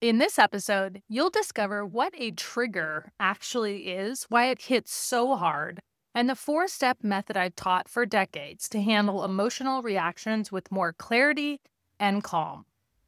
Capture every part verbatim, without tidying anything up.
In this episode, you'll discover what a trigger actually is, why it hits so hard, and the four step method I've taught for decades to handle emotional reactions with more clarity and calm.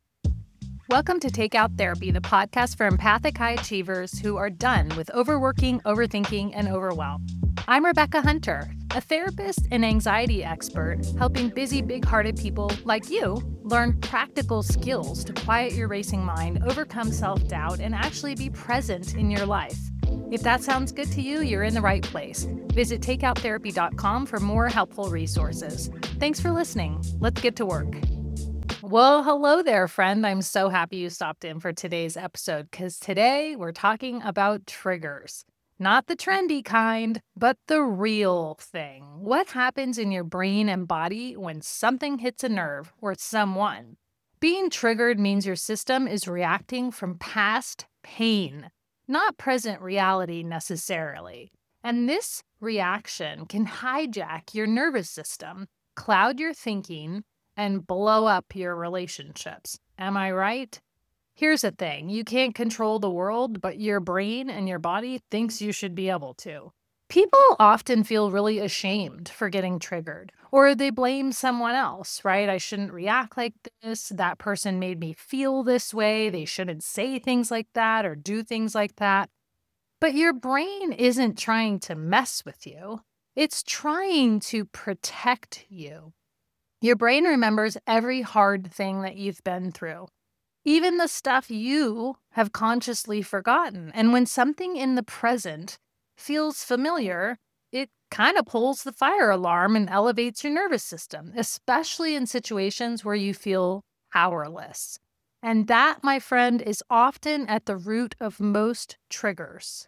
Welcome to Takeout Therapy, the podcast for empathic high achievers who are done with overworking, overthinking, and overwhelm. I'm Rebecca Hunter, a therapist and anxiety expert helping busy, big-hearted people like you learn practical skills to quiet your racing mind, overcome self-doubt, and actually be present in your life. If that sounds good to you, you're in the right place. Visit takeout therapy dot com for more helpful resources. Thanks for listening. Let's get to work. Well, hello there, friend. I'm so happy you stopped in for today's episode because today we're talking about triggers. Not the trendy kind, but the real thing. What happens in your brain and body when something hits a nerve or someone? Being triggered means your system is reacting from past pain, not present reality necessarily. And this reaction can hijack your nervous system, cloud your thinking, and blow up your relationships. Am I right? Here's the thing. You can't control the world, but your brain and your body thinks you should be able to. People often feel really ashamed for getting triggered, or they blame someone else, right? I shouldn't react like this. That person made me feel this way. They shouldn't say things like that or do things like that. But your brain isn't trying to mess with you. It's trying to protect you. Your brain remembers every hard thing that you've been through, even the stuff you have consciously forgotten. And when something in the present feels familiar, it kind of pulls the fire alarm and elevates your nervous system, especially in situations where you feel powerless. And that, my friend, is often at the root of most triggers.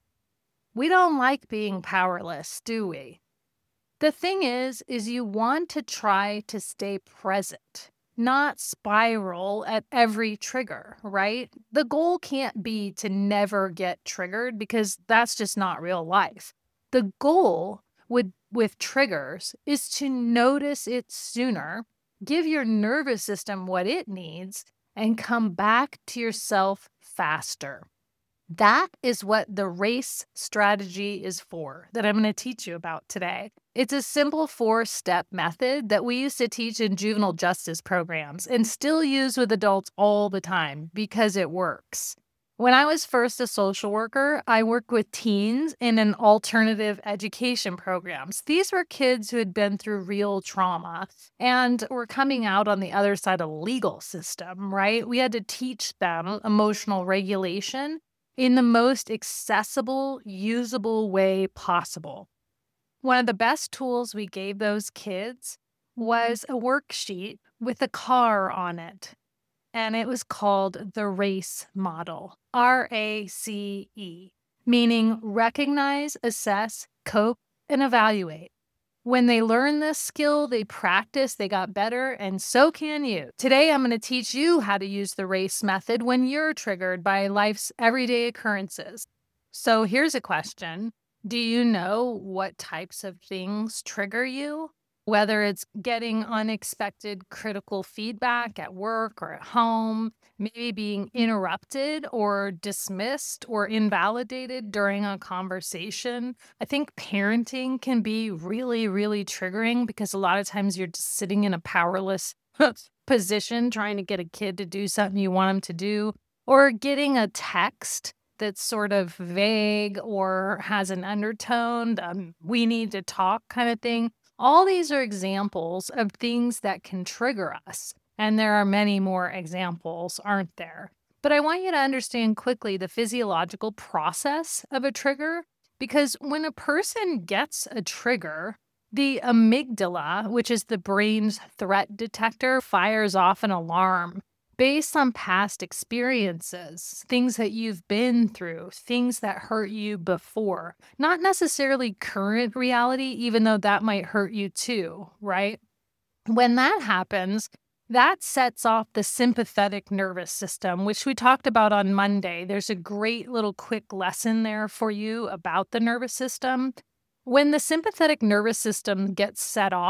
We don't like being powerless, do we? The thing is, is you want to try to stay present, not spiral at every trigger, right? The goal can't be to never get triggered because that's just not real life. The goal with, with triggers is to notice it sooner, give your nervous system what it needs, and come back to yourself faster. That is what the RACE strategy is for, that I'm going to teach you about today. It's a simple four-step method that we used to teach in juvenile justice programs and still use with adults all the time because it works. When I was first a social worker, I worked with teens in an alternative education programs. These were kids who had been through real trauma and were coming out on the other side of the legal system, right? We had to teach them emotional regulation in the most accessible, usable way possible. One of the best tools we gave those kids was a worksheet with a car on it, and it was called the RACE model, R A C E, meaning recognize, assess, cope, and evaluate. When they learned this skill, they practiced, they got better, and so can you. Today, I'm going to teach you how to use the RACE method when you're triggered by life's everyday occurrences. So here's a question. Do you know what types of things trigger you? Whether it's getting unexpected critical feedback at work or at home, maybe being interrupted or dismissed or invalidated during a conversation. I think parenting can be really, really triggering because a lot of times you're just sitting in a powerless position trying to get a kid to do something you want them to do, or getting a text that's sort of vague or has an undertone, um, we need to talk kind of thing. All these are examples of things that can trigger us. And there are many more examples, aren't there? But I want you to understand quickly the physiological process of a trigger, because when a person gets a trigger, the amygdala, which is the brain's threat detector, fires off an alarm based on past experiences, things that you've been through, things that hurt you before, not necessarily current reality, even though that might hurt you too, right? When that happens, that sets off the sympathetic nervous system, which we talked about on Monday. There's a great little quick lesson there for you about the nervous system. When the sympathetic nervous system gets set off,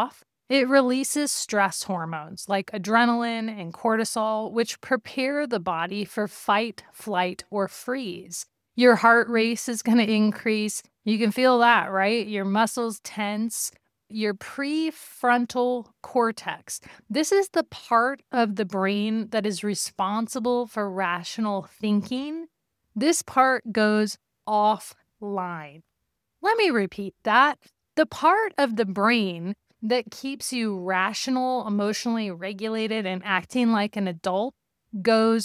It releases stress hormones like adrenaline and cortisol, which prepare the body for fight, flight, or freeze. Your heart rate is going to increase. You can feel that, right? Your muscles tense. Your prefrontal cortex. This is the part of the brain that is responsible for rational thinking. This part goes offline. Let me repeat that. The part of the brain that keeps you rational, emotionally regulated, and acting like an adult goes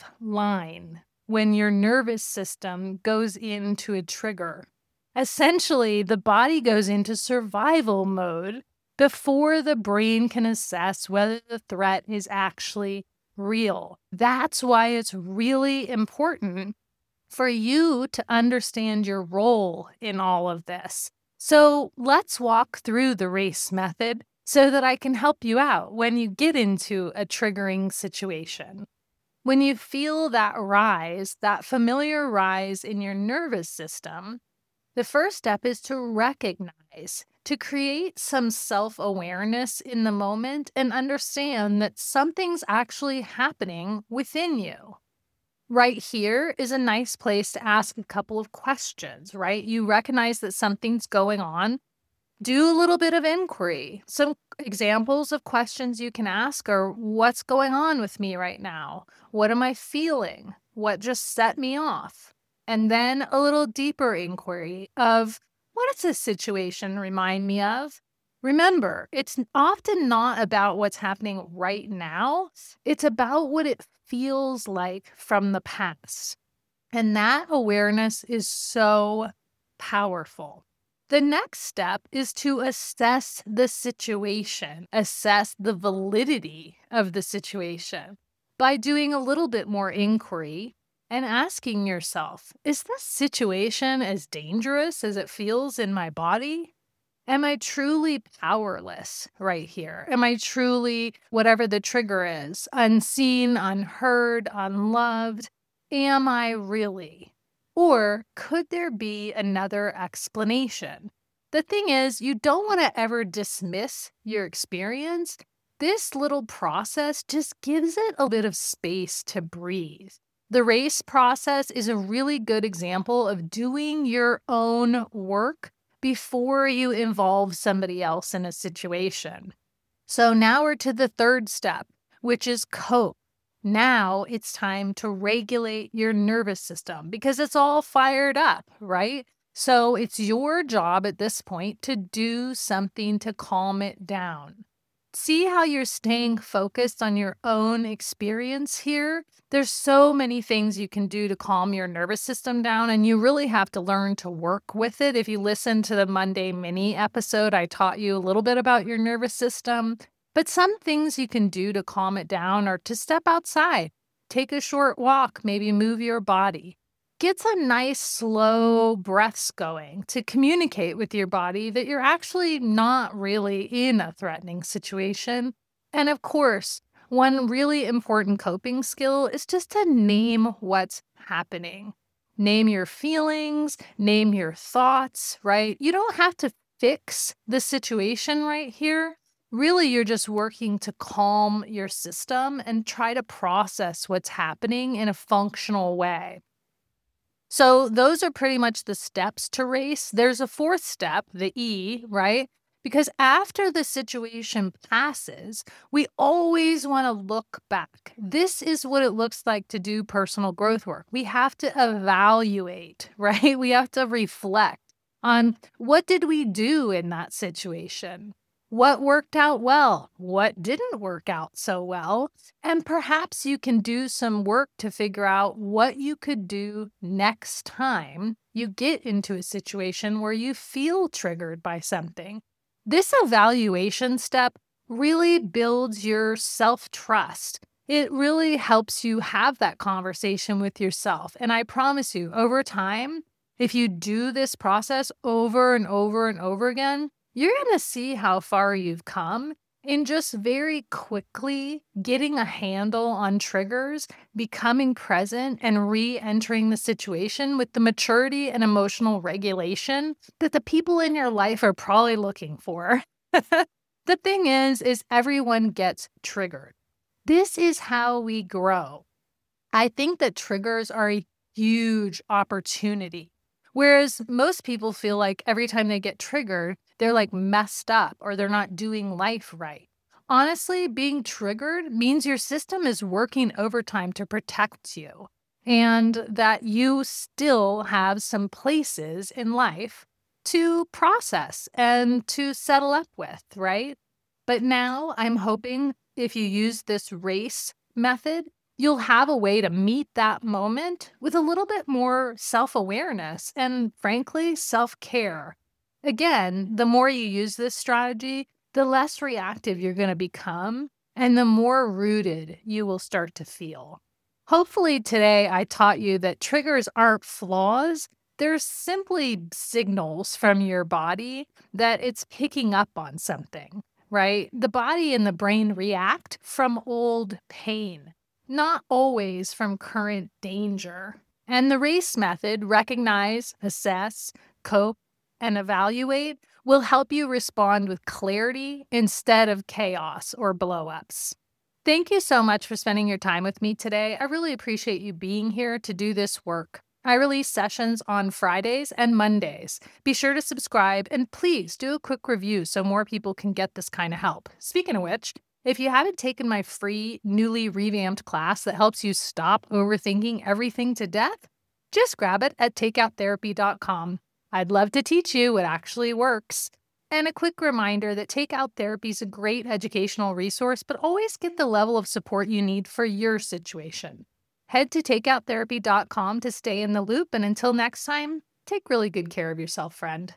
offline when your nervous system goes into a trigger. Essentially, the body goes into survival mode before the brain can assess whether the threat is actually real. That's why it's really important for you to understand your role in all of this. So let's walk through the RACE method so that I can help you out when you get into a triggering situation. When you feel that rise, that familiar rise in your nervous system, the first step is to recognize, to create some self-awareness in the moment and understand that something's actually happening within you. Right here is a nice place to ask a couple of questions, right? You recognize that something's going on. Do a little bit of inquiry. Some examples of questions you can ask are, what's going on with me right now? What am I feeling? What just set me off? And then a little deeper inquiry of, what does this situation remind me of? Remember, it's often not about what's happening right now. It's about what it feels like from the past. And that awareness is so powerful. The next step is to assess the situation, assess the validity of the situation by doing a little bit more inquiry and asking yourself, is this situation as dangerous as it feels in my body? Am I truly powerless right here? Am I truly, whatever the trigger is, unseen, unheard, unloved? Am I really? Or could there be another explanation? The thing is, you don't want to ever dismiss your experience. This little process just gives it a bit of space to breathe. The RACE process is a really good example of doing your own work before you involve somebody else in a situation. So now we're to the third step, which is cope. Now it's time to regulate your nervous system because it's all fired up, right? So it's your job at this point to do something to calm it down. See how you're staying focused on your own experience here? There's so many things you can do to calm your nervous system down, and you really have to learn to work with it. If you listen to the Monday mini episode, I taught you a little bit about your nervous system. But some things you can do to calm it down are to step outside, take a short walk, maybe move your body. Get some nice slow breaths going to communicate with your body that you're actually not really in a threatening situation. And of course, one really important coping skill is just to name what's happening. Name your feelings, name your thoughts, right? You don't have to fix the situation right here. Really, you're just working to calm your system and try to process what's happening in a functional way. So those are pretty much the steps to RACE. There's a fourth step, the E, right? Because after the situation passes, we always want to look back. This is what it looks like to do personal growth work. We have to evaluate, right? We have to reflect on what did we do in that situation? What worked out well? What didn't work out so well? And perhaps you can do some work to figure out what you could do next time you get into a situation where you feel triggered by something. This evaluation step really builds your self-trust. It really helps you have that conversation with yourself. And I promise you, over time, if you do this process over and over and over again, you're going to see how far you've come in just very quickly getting a handle on triggers, becoming present, and re-entering the situation with the maturity and emotional regulation that the people in your life are probably looking for. The thing is, is everyone gets triggered. This is how we grow. I think that triggers are a huge opportunity. Whereas most people feel like every time they get triggered, they're like messed up or they're not doing life right. Honestly, being triggered means your system is working overtime to protect you and that you still have some places in life to process and to settle up with, right? But now I'm hoping if you use this race method, you'll have a way to meet that moment with a little bit more self awareness and, frankly, self care. Again, the more you use this strategy, the less reactive you're going to become and the more rooted you will start to feel. Hopefully, today I taught you that triggers aren't flaws. They're simply signals from your body that it's picking up on something, right? The body and the brain react from old pain, not always from current danger. And the RACE method, recognize, assess, cope, and evaluate, will help you respond with clarity instead of chaos or blowups. Thank you so much for spending your time with me today. I really appreciate you being here to do this work. I release sessions on Fridays and Mondays. Be sure to subscribe and please do a quick review so more people can get this kind of help. Speaking of which, if you haven't taken my free, newly revamped class that helps you stop overthinking everything to death, just grab it at takeout therapy dot com. I'd love to teach you what actually works. And a quick reminder that Takeout Therapy is a great educational resource, but always get the level of support you need for your situation. Head to takeout therapy dot com to stay in the loop, and until next time, take really good care of yourself, friend.